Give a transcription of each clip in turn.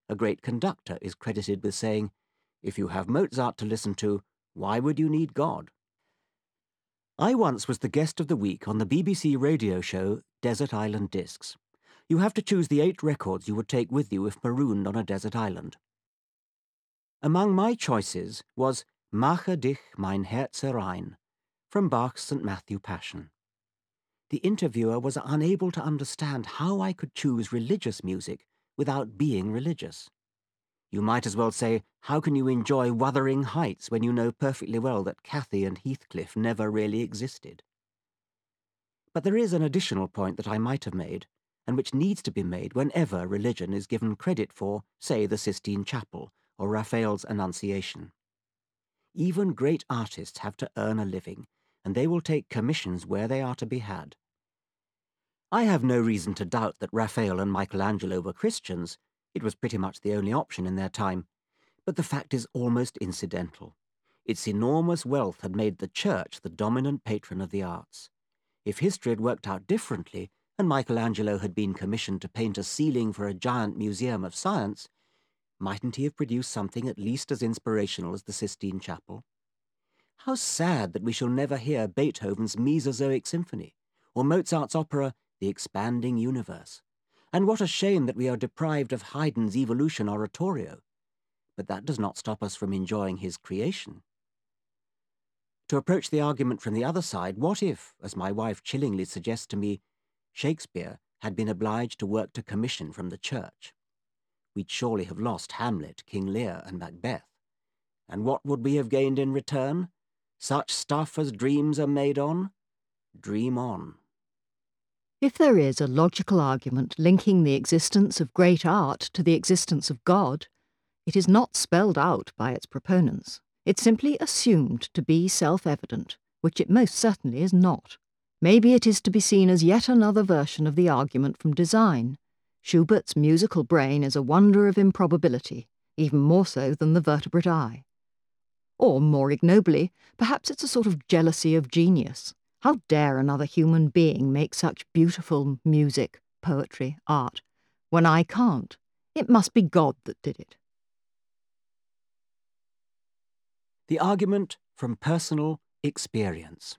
a great conductor is credited with saying, "If you have Mozart to listen to, why would you need God?" I once was the guest of the week on the BBC radio show Desert Island Discs. You have to choose the 8 records you would take with you if marooned on a desert island. Among my choices was Mache dich mein Herze rein, from Bach's St. Matthew Passion. The interviewer was unable to understand how I could choose religious music without being religious. You might as well say, how can you enjoy Wuthering Heights when you know perfectly well that Cathy and Heathcliff never really existed? But there is an additional point that I might have made, and which needs to be made whenever religion is given credit for, say, the Sistine Chapel or Raphael's Annunciation. Even great artists have to earn a living, and they will take commissions where they are to be had. I have no reason to doubt that Raphael and Michelangelo were Christians. It was pretty much the only option in their time. But the fact is almost incidental. Its enormous wealth had made the church the dominant patron of the arts. If history had worked out differently, and Michelangelo had been commissioned to paint a ceiling for a giant museum of science, mightn't he have produced something at least as inspirational as the Sistine Chapel? How sad that we shall never hear Beethoven's Mesozoic Symphony, or Mozart's opera The Expanding Universe. And what a shame that we are deprived of Haydn's Evolution Oratorio. But that does not stop us from enjoying his creation. To approach the argument from the other side, what if, as my wife chillingly suggests to me, Shakespeare had been obliged to work to commission from the church? We'd surely have lost Hamlet, King Lear, and Macbeth. And what would we have gained in return? Such stuff as dreams are made on? Dream on. If there is a logical argument linking the existence of great art to the existence of God, it is not spelled out by its proponents. It's simply assumed to be self-evident, which it most certainly is not. Maybe it is to be seen as yet another version of the argument from design. Schubert's musical brain is a wonder of improbability, even more so than the vertebrate eye. Or, more ignobly, perhaps it's a sort of jealousy of genius. How dare another human being make such beautiful music, poetry, art, when I can't? It must be God that did it. The argument from personal experience.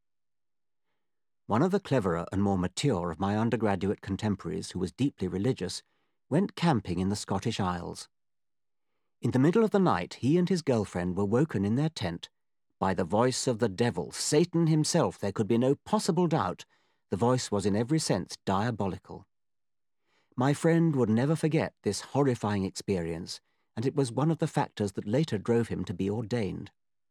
One of the cleverer and more mature of my undergraduate contemporaries, who was deeply religious, went camping in the Scottish Isles. In the middle of the night, he and his girlfriend were woken in their tent by the voice of the devil, Satan himself. There could be no possible doubt. The voice was in every sense diabolical. My friend would never forget this horrifying experience, and it was one of the factors that later drove him to be ordained.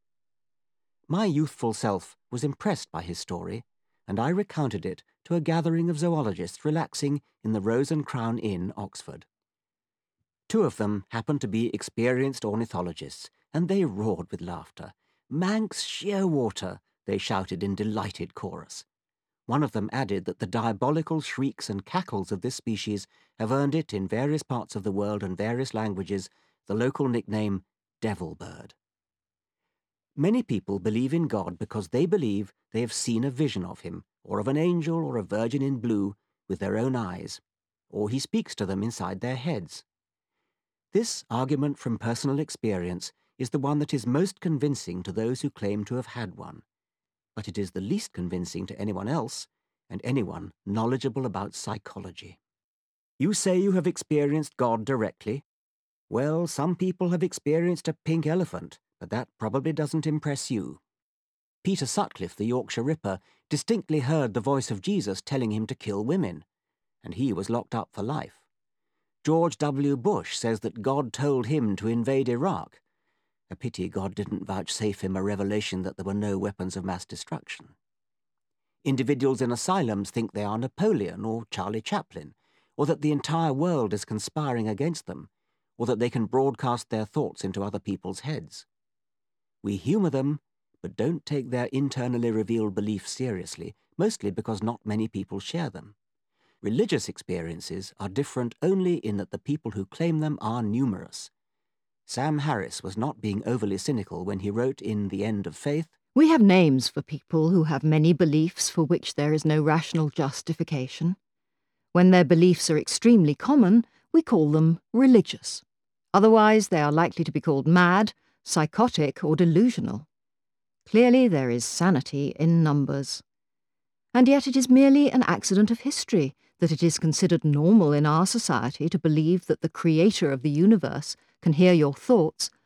My youthful self was impressed by his story, and I recounted it to a gathering of zoologists relaxing in the Rose and Crown Inn, Oxford. 2 of them happened to be experienced ornithologists, and they roared with laughter. "Manx shearwater," they shouted in delighted chorus. One of them added that the diabolical shrieks and cackles of this species have earned it, in various parts of the world and various languages, the local nickname devil bird. Many people believe in God because they believe they have seen a vision of him, or of an angel or a virgin in blue, with their own eyes, or he speaks to them inside their heads. This argument from personal experience is the one that is most convincing to those who claim to have had one, but it is the least convincing to anyone else, and anyone knowledgeable about psychology. You say you have experienced God directly. Well, some people have experienced a pink elephant, but that probably doesn't impress you. Peter Sutcliffe, the Yorkshire Ripper, distinctly heard the voice of Jesus telling him to kill women, and he was locked up for life. George W. Bush says that God told him to invade Iraq. A pity God didn't vouchsafe him a revelation that there were no weapons of mass destruction. Individuals in asylums think they are Napoleon or Charlie Chaplin, or that the entire world is conspiring against them, or that they can broadcast their thoughts into other people's heads. We humour them, but don't take their internally revealed beliefs seriously, mostly because not many people share them. Religious experiences are different only in that the people who claim them are numerous. Sam Harris was not being overly cynical when he wrote in The End of Faith, "We have names for people who have many beliefs for which there is no rational justification. When their beliefs are extremely common, we call them religious. Otherwise, they are likely to be called mad, psychotic, or delusional. Clearly, there is sanity in numbers. And yet it is merely an accident of history that it is considered normal in our society to believe that the creator of the universe can hear your thoughts